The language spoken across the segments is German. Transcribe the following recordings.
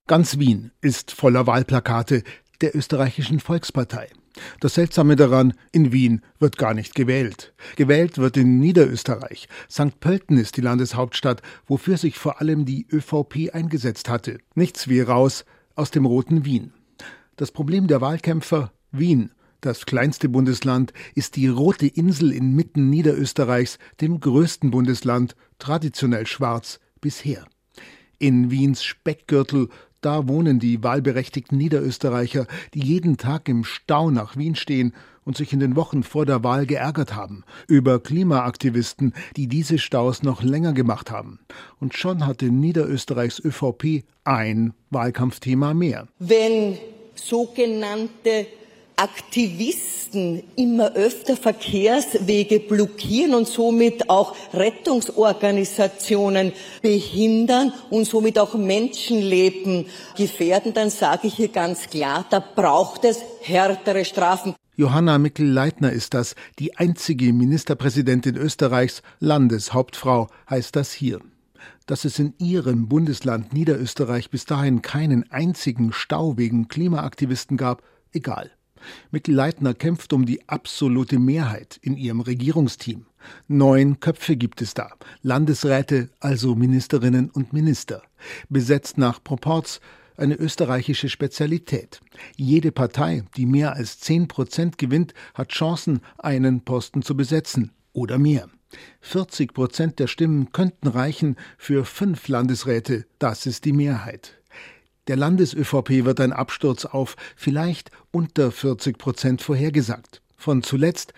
Ganz Wien ist voller Wahlplakate der österreichischen Volkspartei. Das Seltsame daran, in Wien wird gar nicht gewählt. Gewählt wird in Niederösterreich. St. Pölten ist die Landeshauptstadt, wofür sich vor allem die ÖVP eingesetzt hatte. Nichts wie raus aus dem roten Wien. Das Problem der Wahlkämpfer: Wien, das kleinste Bundesland, ist die rote Insel inmitten Niederösterreichs, dem größten Bundesland, traditionell schwarz bisher. In Wiens Speckgürtel, da wohnen die wahlberechtigten Niederösterreicher, die jeden Tag im Stau nach Wien stehen und sich in den Wochen vor der Wahl geärgert haben über Klimaaktivisten, die diese Staus noch länger gemacht haben. Und schon hatte Niederösterreichs ÖVP ein Wahlkampfthema mehr. Wenn sogenannte Aktivisten immer öfter Verkehrswege blockieren und somit auch Rettungsorganisationen behindern und somit auch Menschenleben gefährden, dann sage ich hier ganz klar, da braucht es härtere Strafen. Johanna Mikl-Leitner ist das, die einzige Ministerpräsidentin Österreichs, Landeshauptfrau heißt das hier. Dass es in ihrem Bundesland Niederösterreich bis dahin keinen einzigen Stau wegen Klimaaktivisten gab, egal. Mikl-Leitner kämpft um die absolute Mehrheit in ihrem Regierungsteam. 9 Köpfe gibt es da, Landesräte, also Ministerinnen und Minister. Besetzt nach Proporz, eine österreichische Spezialität. Jede Partei, die mehr als 10% gewinnt, hat Chancen, einen Posten zu besetzen oder mehr. 40% der Stimmen könnten reichen für 5 Landesräte, das ist die Mehrheit. Der Landes-ÖVP wird ein Absturz auf vielleicht unter 40% vorhergesagt. Von zuletzt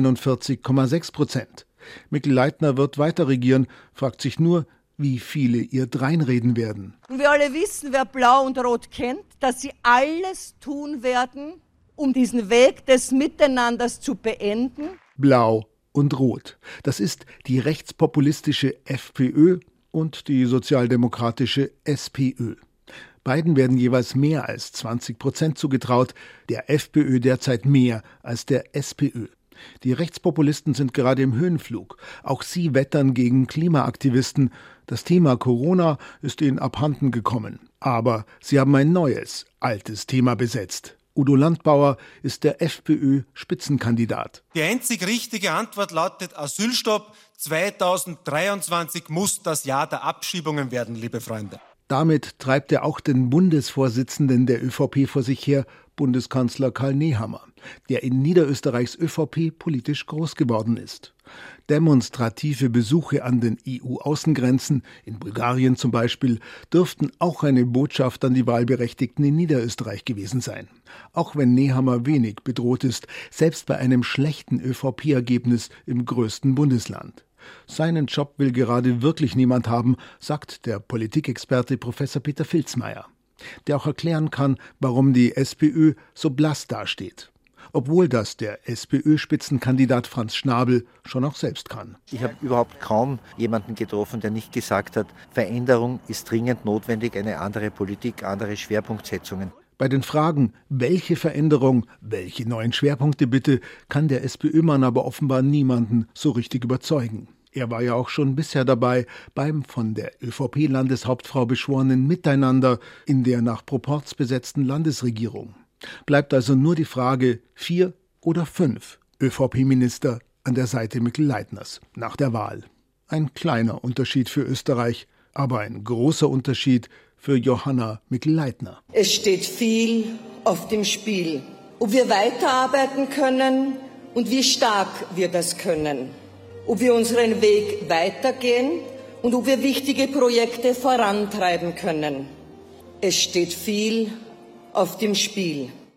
49,6%. Mikl-Leitner wird weiter regieren, fragt sich nur, wie viele ihr dreinreden werden. Und wir alle wissen, wer Blau und Rot kennt, dass sie alles tun werden, um diesen Weg des Miteinanders zu beenden. Blau und Rot. Das ist die rechtspopulistische FPÖ und die sozialdemokratische SPÖ. Beiden werden jeweils mehr als 20% zugetraut, der FPÖ derzeit mehr als der SPÖ. Die Rechtspopulisten sind gerade im Höhenflug. Auch sie wettern gegen Klimaaktivisten. Das Thema Corona ist ihnen abhanden gekommen. Aber sie haben ein neues, altes Thema besetzt. Udo Landbauer ist der FPÖ-Spitzenkandidat. Die einzig richtige Antwort lautet Asylstopp. 2023 muss das Jahr der Abschiebungen werden, liebe Freunde. Damit treibt er auch den Bundesvorsitzenden der ÖVP vor sich her, Bundeskanzler Karl Nehammer, der in Niederösterreichs ÖVP politisch groß geworden ist. Demonstrative Besuche an den EU-Außengrenzen, in Bulgarien zum Beispiel, dürften auch eine Botschaft an die Wahlberechtigten in Niederösterreich gewesen sein. Auch wenn Nehammer wenig bedroht ist, selbst bei einem schlechten ÖVP-Ergebnis im größten Bundesland. Seinen Job will gerade wirklich niemand haben, sagt der Politikexperte Professor Peter Filzmeier, der auch erklären kann, warum die SPÖ so blass dasteht. Obwohl das der SPÖ-Spitzenkandidat Franz Schnabel schon auch selbst kann. Ich habe überhaupt kaum jemanden getroffen, der nicht gesagt hat, Veränderung ist dringend notwendig, eine andere Politik, andere Schwerpunktsetzungen. Bei den Fragen, welche Veränderung, welche neuen Schwerpunkte bitte, kann der SPÖ-Mann aber offenbar niemanden so richtig überzeugen. Er war ja auch schon bisher dabei beim von der ÖVP-Landeshauptfrau beschworenen Miteinander in der nach Proporz besetzten Landesregierung. Bleibt also nur die Frage, 4 oder 5 ÖVP-Minister an der Seite Mikl-Leitners nach der Wahl. Ein kleiner Unterschied für Österreich, aber ein großer Unterschied für Johanna Mikl-Leitner. Es steht viel auf dem Spiel. Ob wir weiterarbeiten können und wie stark wir das können. Ob wir unseren Weg weitergehen und ob wir wichtige Projekte vorantreiben können. Es steht viel auf dem Spiel.